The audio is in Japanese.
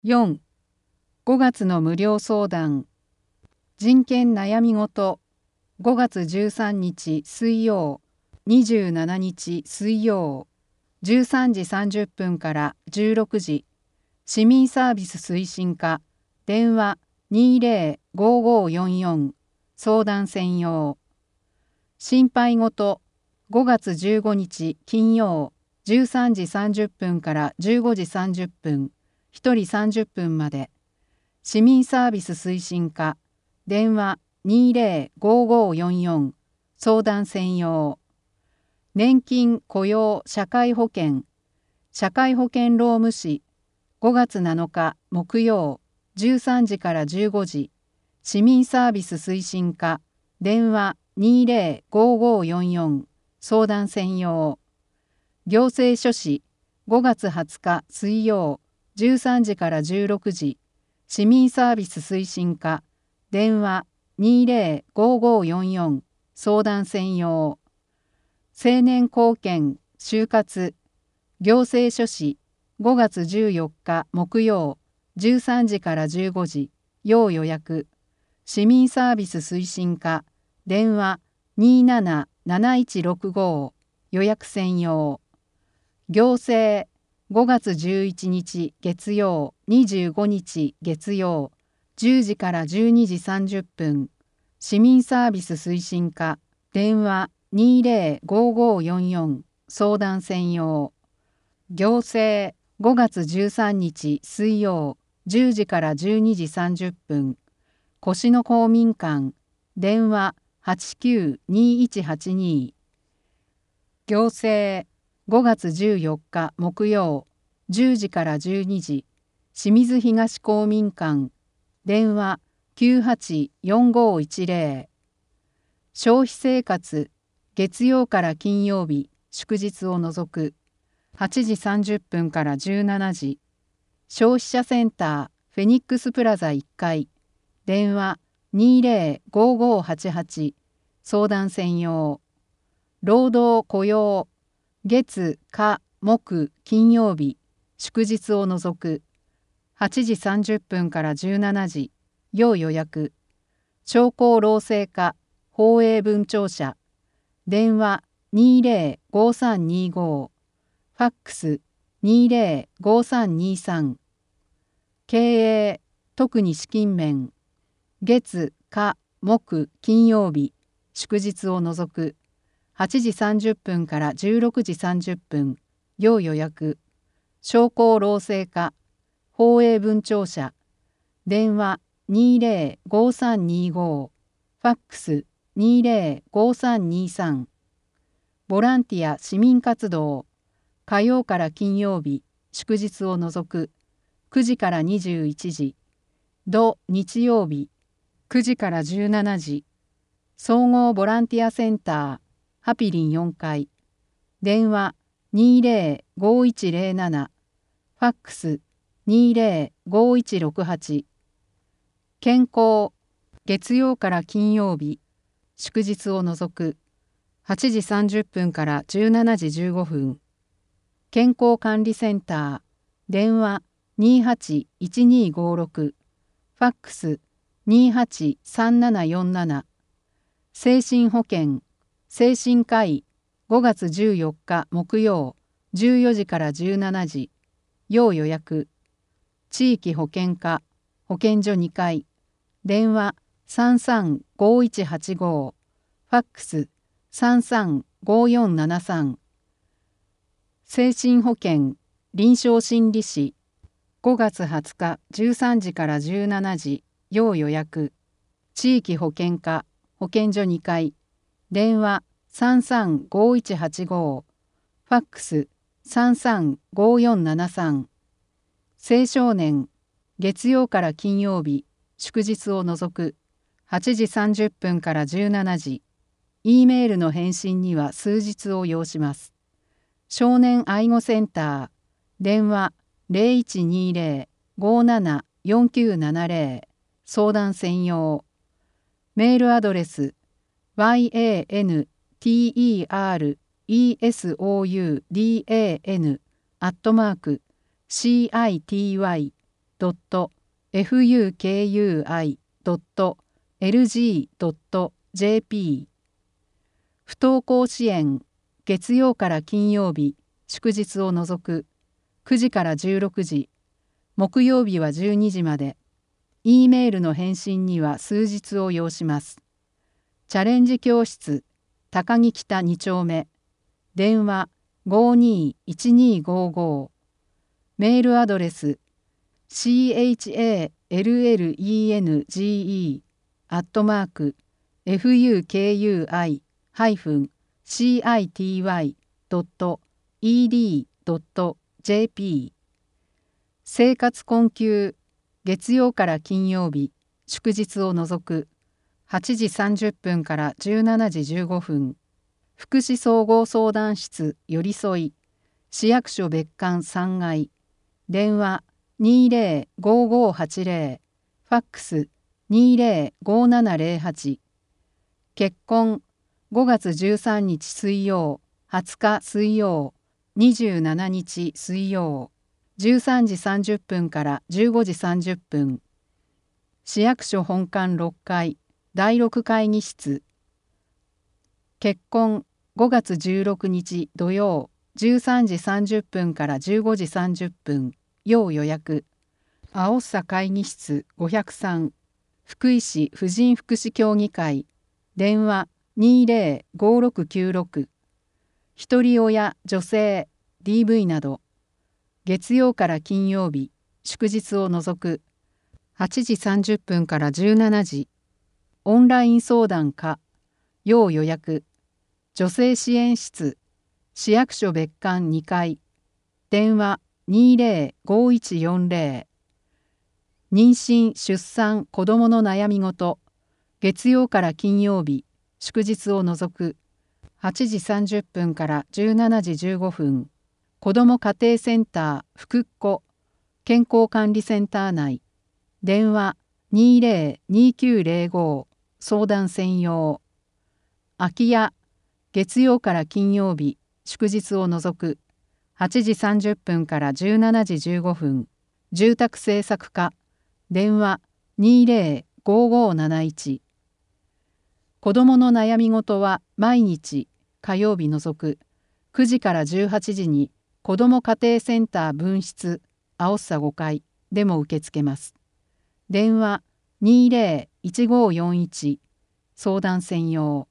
4、5月の無料相談。人権悩み事。5月13日水曜、27日水曜、13時30分から16時。市民サービス推進課、電話205544、相談専用。心配事。5月15日金曜、13時30分から15時30分、1人30分まで。市民サービス推進課、電話205544、相談専用。年金・雇用・社会保険、社会保険労務士、5月7日木曜、13時から15時、市民サービス推進課、電話205544、相談専用。行政書士、5月20日水曜、13時から16時、市民サービス推進課、電話205544、相談専用。青年貢献・就活、行政書士、5月14日木曜、13時から15時、要予約。市民サービス推進課、電話277165、予約専用。行政、5月11日月曜、25日月曜、10時から12時30分、市民サービス推進課、電話205544、相談専用。行政、5月13日水曜、10時から12時30分、越野公民館、電話892182。行政、5月14日木曜、10時から12時、清水東公民館、電話984510。消費生活、月曜から金曜日、祝日を除く、8時30分から17時、消費者センター、フェニックスプラザ1階、電話205588、相談専用。労働雇用、月、火、木、金曜日、祝日を除く、8時30分から17時、要予約。商工労政課、宝永分庁舎、電話205325、ファックス205323。経営、特に資金面、月、火、木、金曜日、祝日を除く、8時30分から16時30分、要予約。商工労政課、宝永分庁舎、電話205325、ファックス205323。ボランティア市民活動、火曜から金曜日、祝日を除く、9時から21時、土日曜日、9時から17時、総合ボランティアセンター、ハピリン4階、電話205107、ファックス205168。健康、月曜から金曜日、祝日を除く、8時30分から17時15分。健康管理センター、電話281256、ファックス283747。精神保健、精神科医、5月14日木曜、14時から17時、要予約。地域保健課、保健所2階、電話335185、ファックス335473。精神保健、臨床心理士、5月20日13時から17時、要予約。地域保健課、保健所2階、電話335185、ファックス335473。青少年、月曜から金曜日、祝日を除く、8時30分から17時、E メールの返信には数日を要します。少年愛護センター、電話0120-574970、相談専用。メールアドレス、yanteresoudan@city www.fukui.lg.jp 不登校支援月曜から金曜日祝日を除く9時から16時木曜日は12時まで E メールの返信には数日を要します。チャレンジ教室高木北2丁目電話 521255 メールアドレス challengi@fukui.city.ed.jp 生活困窮月曜から金曜日祝日を除く8時30分から17時15分福祉総合相談室よりそい市役所別館3階電話 205580 ファックス 205708 結婚5月13日水曜20日水曜27日水曜13時30分から15時30分市役所本館6階第6会議室結婚5月16日土曜13時30分から15時30分要予約青房会議室503福井市婦人福祉協議会電話 205696 一人親女性 DV など月曜から金曜日祝日を除く8時30分から17時オンライン相談課要予約女性支援室市役所別館2階電話 205140 妊娠・出産・子どもの悩み事月曜から金曜日祝日を除く8時30分から17時15分子ども家庭センター福っ子健康管理センター内電話 202905 相談専用空き家月曜から金曜日祝日を除く8時30分から17時15分住宅政策課電話 205571 子どもの悩み事は毎日火曜日除く9時から18時に子ども家庭センター分室青房5階でも受け付けます。電話 201541 相談専用